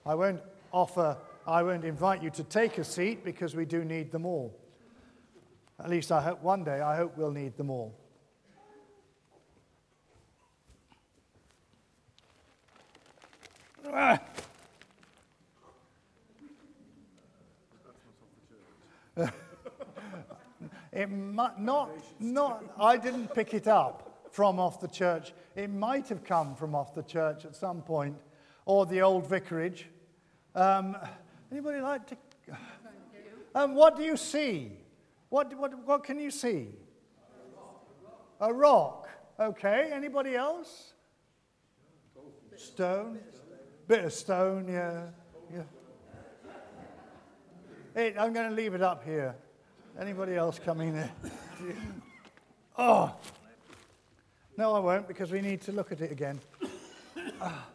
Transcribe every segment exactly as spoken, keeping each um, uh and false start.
I won't offer, I won't invite you to take a seat because we do need them all. At least I hope one day, I hope we'll need them all. Ah. It might not, not, I didn't pick it up from off the church. It might have come from off the church at some point, or the old vicarage. Um, anybody like to? Um, what do you see? What, what, what can you see? A rock. Okay. Anybody else? Stone. Bit of stone. Yeah. Yeah. Hey, I'm going to leave it up here. Anybody else coming there? Oh. No, I won't, because we need to look at it again. Ah.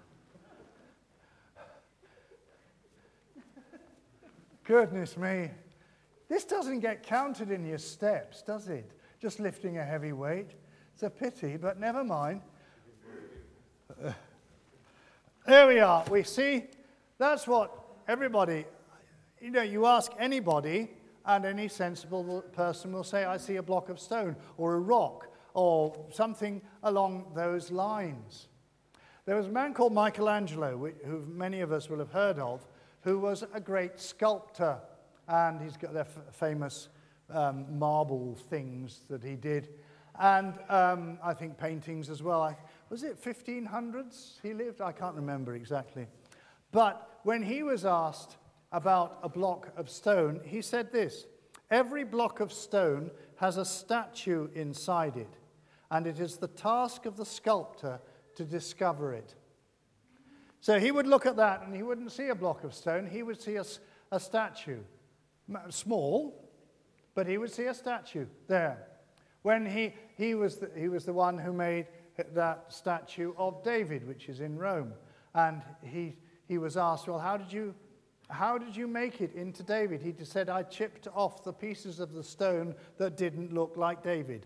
Goodness me. This doesn't get counted in your steps, does it? Just lifting a heavy weight. It's a pity, but never mind. Uh, there we are. We see, that's what everybody, you know, you ask anybody, and any sensible person will say, I see a block of stone, or a rock, or something along those lines. There was a man called Michelangelo, who many of us will have heard of, who was a great sculptor, and he's got their f- famous um, marble things that he did, and um, I think paintings as well. I, was it fifteen hundreds he lived? I can't remember exactly. But when he was asked about a block of stone, he said this: every block of stone has a statue inside it, and it is the task of the sculptor to discover it. So he would look at that and he wouldn't see a block of stone, he would see a, a statue. Small, but he would see a statue there. When he, he, was the, he was the one who made that statue of David, which is in Rome. And he, he was asked, well, how did you How did you make it into David? He just said, I chipped off the pieces of the stone that didn't look like David.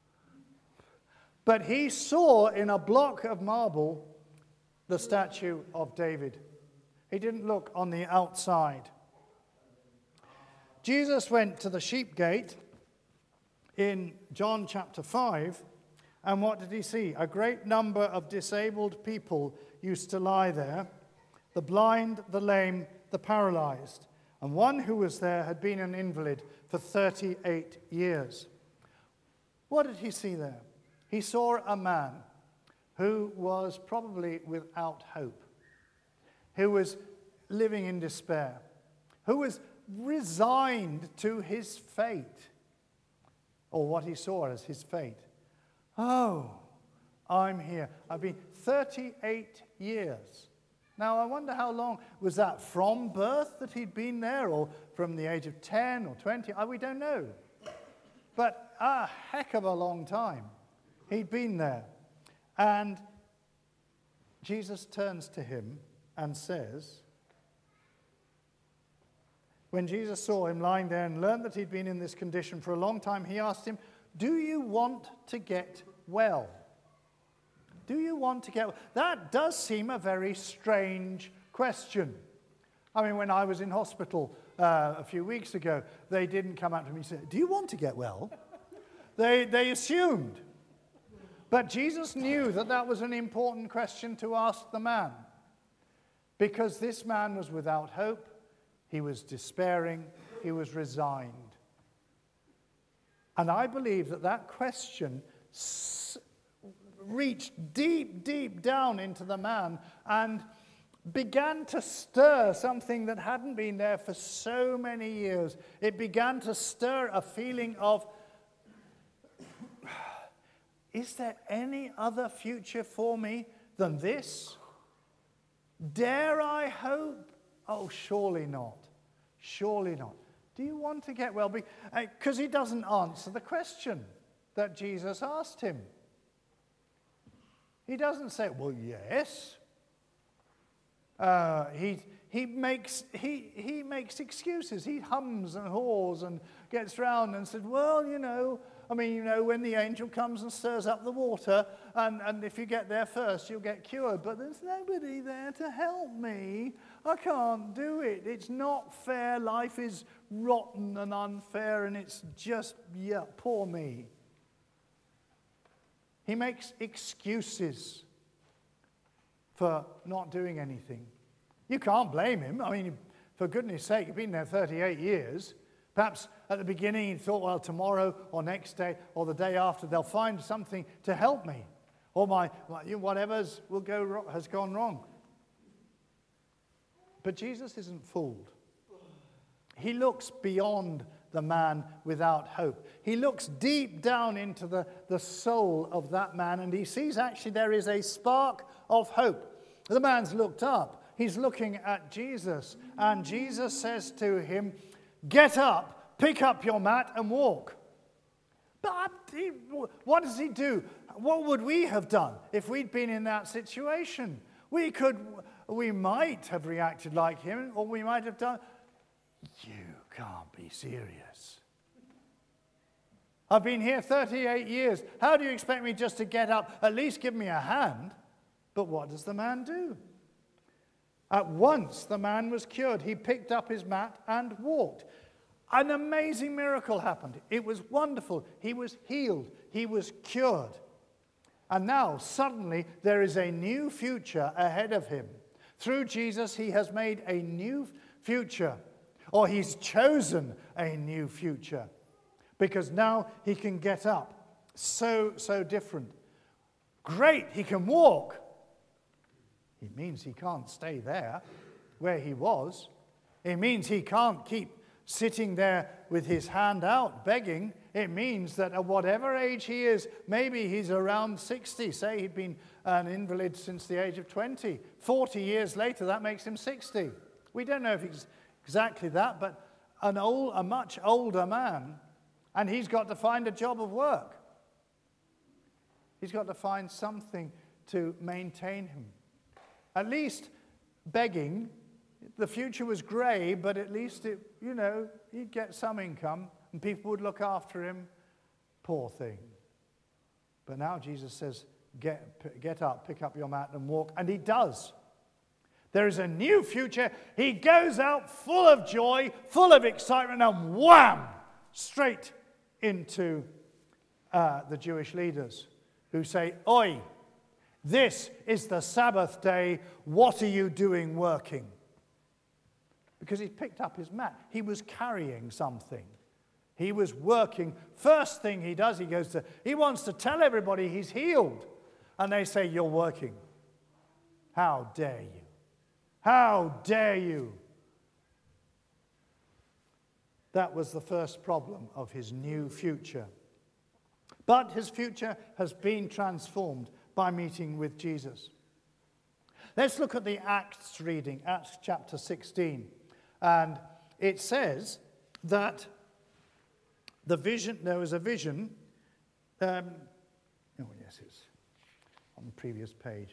But he saw in a block of marble the statue of David. He didn't look on the outside. Jesus went to the sheep gate in John chapter five, and what did he see? A great number of disabled people used to lie there, the blind, the lame, the paralyzed, and one who was there had been an invalid for thirty-eight years. What did he see there? He saw a man who was probably without hope, who was living in despair, who was resigned to his fate, or what he saw as his fate. Oh, I'm here. I've been thirty-eight years. Now, I wonder how long, was that from birth that he'd been there, or from the age of ten or twenty? We don't know. But a heck of a long time he'd been there. And Jesus turns to him and says, when Jesus saw him lying there and learned that he'd been in this condition for a long time, he asked him, do you want to get well? Do you want to get well? That does seem a very strange question. I mean, when I was in hospital uh, a few weeks ago, they didn't come up to me and say, do you want to get well? they, they assumed. But Jesus knew that that was an important question to ask the man, because this man was without hope, he was despairing, he was resigned. And I believe that that question s- reached deep, deep down into the man and began to stir something that hadn't been there for so many years. It began to stir a feeling of, is there any other future for me than this? Dare I hope? Oh, surely not. Surely not. Do you want to get well? Because he doesn't answer the question that Jesus asked him. He doesn't say, well, yes. Uh, he, he, makes, he, he makes excuses. He hums and haws and gets round and says, well, you know, I mean, you know, when the angel comes and stirs up the water, and, and if you get there first, you'll get cured. But there's nobody there to help me. I can't do it. It's not fair. Life is rotten and unfair, and it's just, yeah, poor me. He makes excuses for not doing anything. You can't blame him. I mean, for goodness sake, you've been there thirty-eight years. Perhaps at the beginning he thought, well, tomorrow or next day or the day after they'll find something to help me. Or my whatever's will go has gone wrong. But Jesus isn't fooled. He looks beyond the man without hope. He looks deep down into the, the soul of that man, and he sees actually there is a spark of hope. The man's looked up. He's looking at Jesus, and Jesus says to him, "Get up, pick up your mat and walk." But he, what does he do? What would we have done if we'd been in that situation? We could, we might have reacted like him, or we might have done, "You can't be serious. I've been here thirty-eight years. How do you expect me just to get up? At least give me a hand." But what does the man do? At once the man was cured. He picked up his mat and walked. An amazing miracle happened. It was wonderful. He was healed. He was cured. And now suddenly there is a new future ahead of him. Through Jesus he has made a new future. Or he's chosen a new future. Because now he can get up. So, so different. Great, he can walk. It means he can't stay there where he was. It means he can't keep sitting there with his hand out begging. It means that at whatever age he is, maybe he's around sixty. Say he'd been an invalid since the age of twenty. forty years later, that makes him sixty. We don't know if it's exactly that, but an old, a much older man, and he's got to find a job of work. He's got to find something to maintain him. At least begging, the future was grey, but at least, it, you know, he'd get some income and people would look after him. Poor thing. But now Jesus says, get, get up, pick up your mat and walk. And he does. There is a new future. He goes out full of joy, full of excitement, and wham! Straight into uh, the Jewish leaders who say, "Oi! This is the Sabbath day. What are you doing working?" Because he picked up his mat. He was carrying something. He was working. First thing he does, he goes to, he wants to tell everybody he's healed. And they say, "You're working. How dare you? How dare you?" That was the first problem of his new future. But his future has been transformed by meeting with Jesus. Let's look at the Acts reading, Acts chapter sixteen. And it says that the vision, there was a vision. Um, oh, yes, it's on the previous page.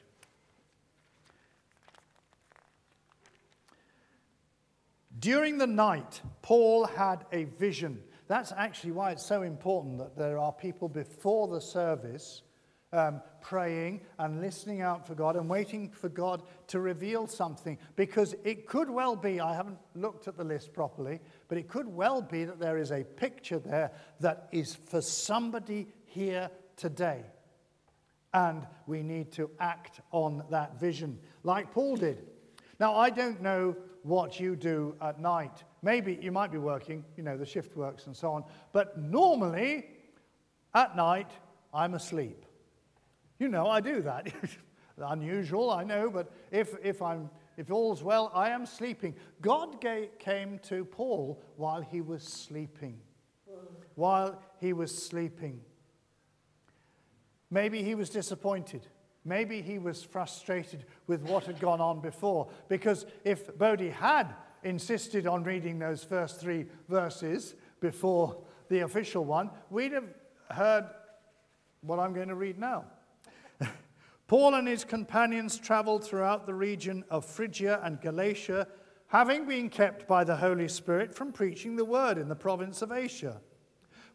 During the night, Paul had a vision. That's actually why it's so important that there are people before the service Um, praying and listening out for God and waiting for God to reveal something, because it could well be, I haven't looked at the list properly, but it could well be that there is a picture there that is for somebody here today, and we need to act on that vision like Paul did. Now, I don't know what you do at night. Maybe you might be working, you know, the shift works and so on, but normally at night I'm asleep. You know, I do that. Unusual, I know, but if if I'm if all's well, I am sleeping. God gave, came to Paul while he was sleeping. While he was sleeping. Maybe he was disappointed. Maybe he was frustrated with what had gone on before. Because if Bodhi had insisted on reading those first three verses before the official one, we'd have heard what I'm going to read now. Paul and his companions traveled throughout the region of Phrygia and Galatia, having been kept by the Holy Spirit from preaching the word in the province of Asia.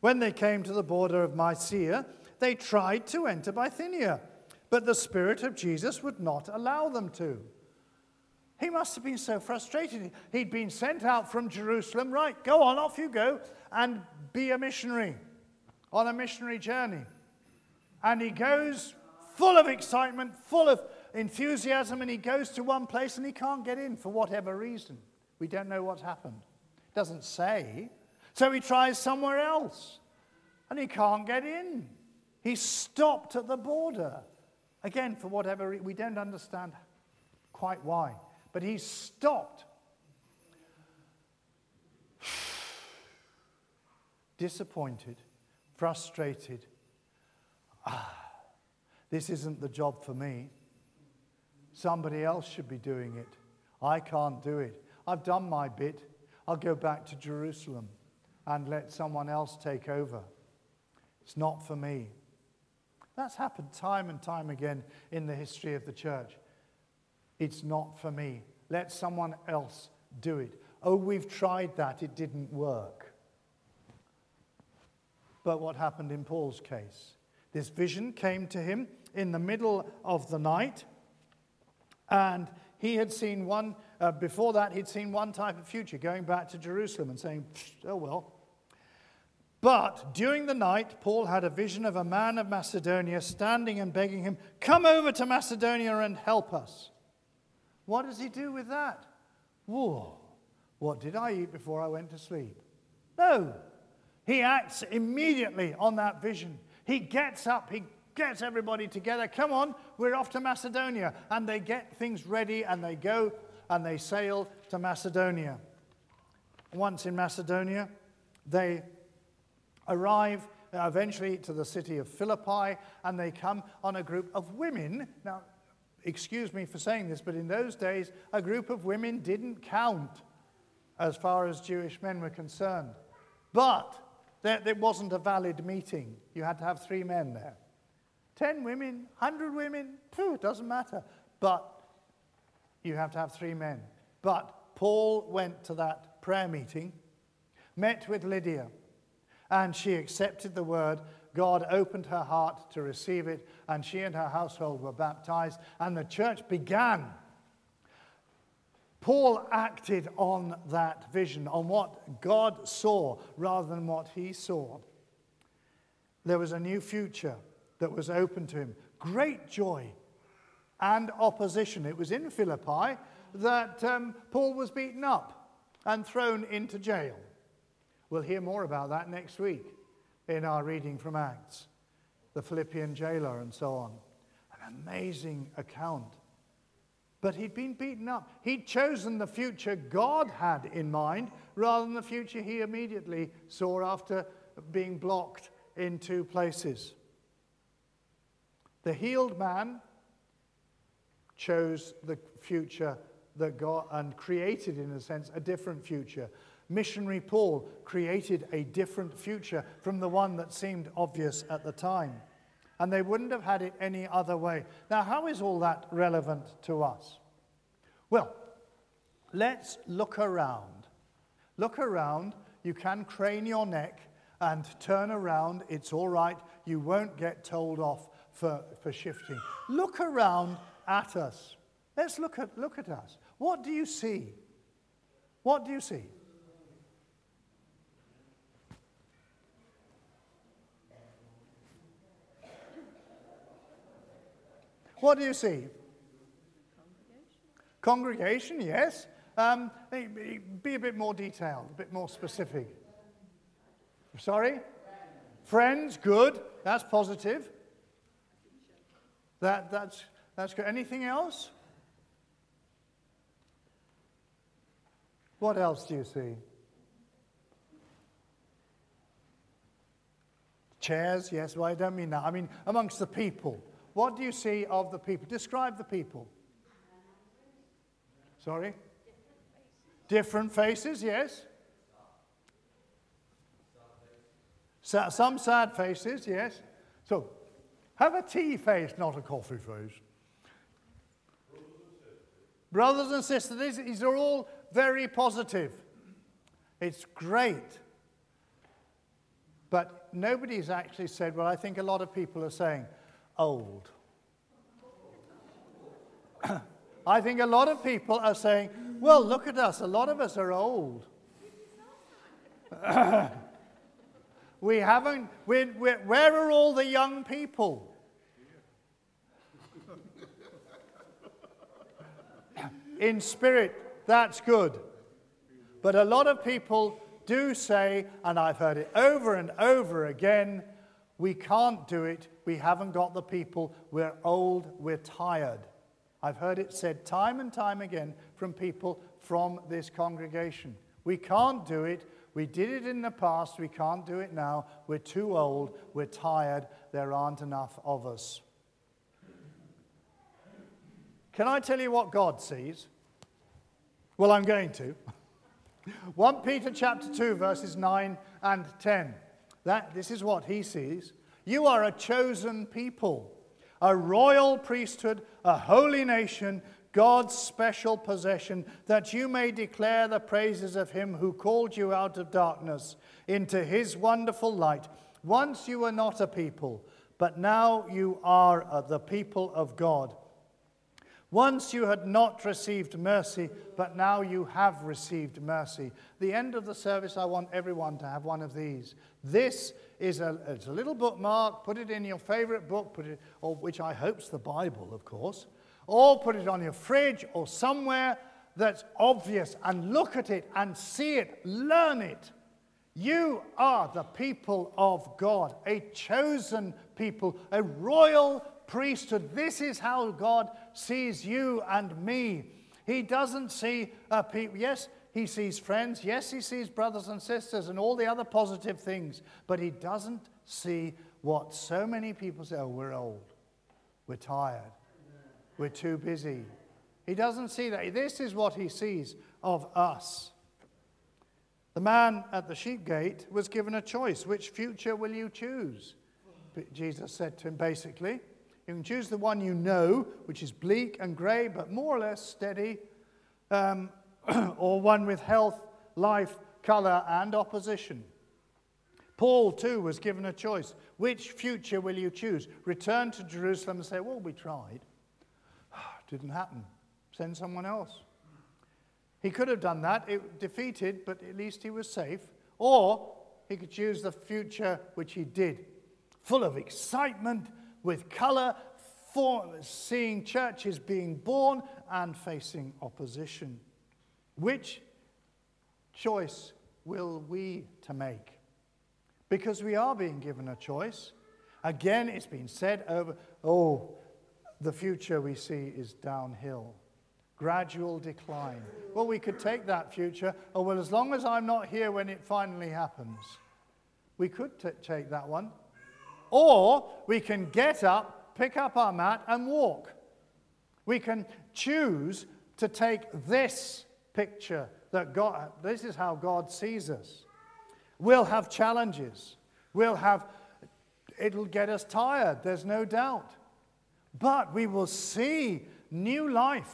When they came to the border of Mysia, they tried to enter Bithynia, but the Spirit of Jesus would not allow them to. He must have been so frustrated. He'd been sent out from Jerusalem. Right, go on, off you go, and be a missionary on a missionary journey. And he goes full of excitement, full of enthusiasm, and he goes to one place and he can't get in for whatever reason. We don't know what's happened. It doesn't say. So he tries somewhere else, and he can't get in. He's stopped at the border. Again, for whatever reason, we don't understand quite why. But he's stopped. Disappointed, frustrated. Ah, this isn't the job for me. Somebody else should be doing it. I can't do it. I've done my bit. I'll go back to Jerusalem and let someone else take over. It's not for me. That's happened time and time again in the history of the church. It's not for me. Let someone else do it. Oh, we've tried that. It didn't work. But what happened in Paul's case? This vision came to him in the middle of the night, and he had seen one, uh, before that, he'd seen one type of future, going back to Jerusalem and saying, oh well. But during the night, Paul had a vision of a man of Macedonia standing and begging him, come over to Macedonia and help us. What does he do with that? Whoa, what did I eat before I went to sleep? No, he acts immediately on that vision. He gets up, he gets everybody together. Come on, we're off to Macedonia. And they get things ready and they go and they sail to Macedonia. Once in Macedonia, they arrive eventually to the city of Philippi, and they come on a group of women. Now, excuse me for saying this, but in those days, a group of women didn't count as far as Jewish men were concerned. But there, there wasn't a valid meeting. You had to have three men there. Ten women, hundred women, phew, it doesn't matter. But you have to have three men. But Paul went to that prayer meeting, met with Lydia, and she accepted the word. God opened her heart to receive it, and she and her household were baptized, and the church began. Paul acted on that vision, on what God saw rather than what he saw. There was a new future that was open to him. Great joy and opposition. It was in Philippi that um, Paul was beaten up and thrown into jail. We'll hear more about that next week in our reading from Acts. The Philippian jailer and so on. An amazing account. But he'd been beaten up. He'd chosen the future God had in mind rather than the future he immediately saw after being blocked in two places. The healed man chose the future that God, and created, in a sense, a different future. Missionary Paul created a different future from the one that seemed obvious at the time. And they wouldn't have had it any other way. Now, how is all that relevant to us? Well, let's look around. Look around. You can crane your neck and turn around. It's all right. You won't get told off for, for shifting. Look around at us. Let's look at, look at us. What do you see? What do you see? What do you see? Congregation, Congregation yes. Um, be a bit more detailed, a bit more specific. Sorry? Friends, good. That's positive. That, that's, that's good. Anything else? What else do you see? Chairs, yes. Well, I don't mean that. I mean amongst the people. What do you see of the people? Describe the people. Sorry? Different faces, yes. Sa- some sad faces, yes. So, have a tea face, not a coffee face. Brothers and sisters, these, these are all very positive. It's great. But nobody's actually said, well, I think a lot of people are saying, old. I think a lot of people are saying, well, look at us. A lot of us are old. we haven't, we're, we're, where are all the young people? In spirit, that's good. But a lot of people do say, and I've heard it over and over again, we can't do it. We haven't got the people. We're old. We're tired. I've heard it said time and time again from people from this congregation. We can't do it. We did it in the past. We can't do it now. We're too old. We're tired. There aren't enough of us. Can I tell you what God sees? Well, I'm going to. First Peter chapter two, verses nine and ten. That, this is what he sees. You are a chosen people, a royal priesthood, a holy nation, God's special possession, that you may declare the praises of him who called you out of darkness into his wonderful light. Once you were not a people, but now you are the people of God. Once you had not received mercy, but now you have received mercy. The end of the service, I want everyone to have one of these. This is a, it's a little bookmark. Put it in your favorite book, put it, or which I hope's the Bible, of course. Or put it on your fridge or somewhere that's obvious, and look at it and see it, learn it. You are the people of God, a chosen people, a royal priesthood. This is how God sees you and me. He doesn't see uh, people. Yes, he sees friends. Yes, he sees brothers and sisters and all the other positive things. But he doesn't see what so many people say, oh, we're old. We're tired. We're too busy. He doesn't see that. This is what he sees of us. The man at the sheep gate was given a choice. Which future will you choose? Jesus said to him, basically, you can choose the one you know, which is bleak and grey, but more or less steady, um, or one with health, life, colour, and opposition. Paul, too, was given a choice. Which future will you choose? Return to Jerusalem and say, well, we tried. Didn't happen. Send someone else. He could have done that. It defeated, but at least he was safe. Or he could choose the future, which he did. Full of excitement, with colour, for seeing churches being born and facing opposition. Which choice will we to make? Because we are being given a choice. Again, it's been said over, oh, the future we see is downhill. Gradual decline. Well, we could take that future, oh, well, as long as I'm not here when it finally happens. We could t- take that one. Or we can get up, pick up our mat, and walk. We can choose to take this picture that God, this is how God sees us. We'll have challenges. We'll have, it'll get us tired, there's no doubt. But we will see new life.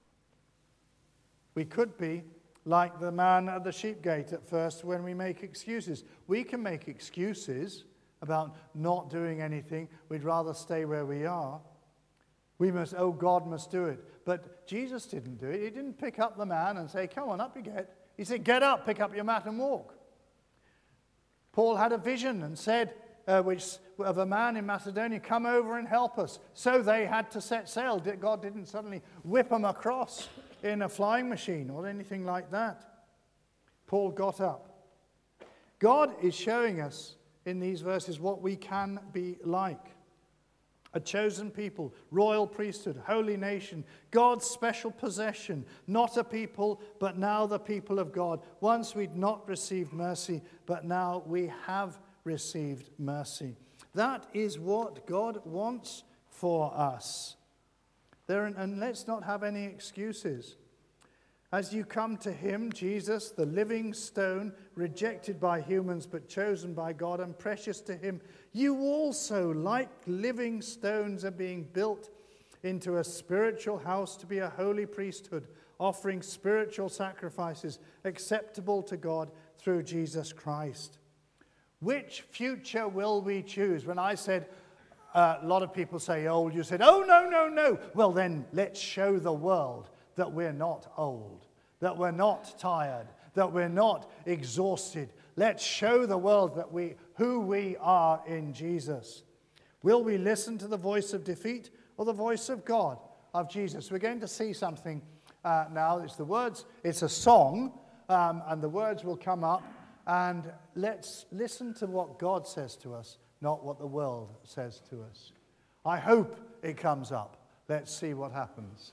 We could be like the man at the sheep gate at first when we make excuses. We can make excuses about not doing anything. We'd rather stay where we are. We must, oh, God must do it. But Jesus didn't do it. He didn't pick up the man and say, come on, up you get. He said, get up, pick up your mat and walk. Paul had a vision and said, uh, which of a man in Macedonia, come over and help us. So they had to set sail. God didn't suddenly whip them across in a flying machine or anything like that. Paul got up. God is showing us in these verses what we can be like. A chosen people, royal priesthood, holy nation, God's special possession, not a people, but now the people of God. Once we'd not received mercy, but now we have received mercy. That is what God wants for us. There, and let's not have any excuses. As you come to him, Jesus, the living stone, rejected by humans but chosen by God and precious to him, you also, like living stones, are being built into a spiritual house to be a holy priesthood, offering spiritual sacrifices acceptable to God through Jesus Christ. Which future will we choose? When I said, uh, a lot of people say old, you said, oh, no, no, no. Well, then let's show the world that we're not old, that we're not tired, that we're not exhausted. Let's show the world that we, who we are in Jesus. Will we listen to the voice of defeat or the voice of God, of Jesus? We're going to see something uh, now. It's the words, it's a song, um, and the words will come up. And let's listen to what God says to us, not what the world says to us. I hope it comes up. Let's see what happens.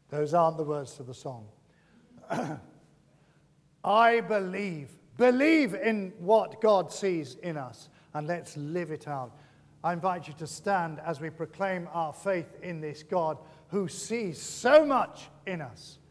Those aren't the words to the song. I believe. Believe in what God sees in us, and let's live it out. I invite you to stand as we proclaim our faith in this God who sees so much in us.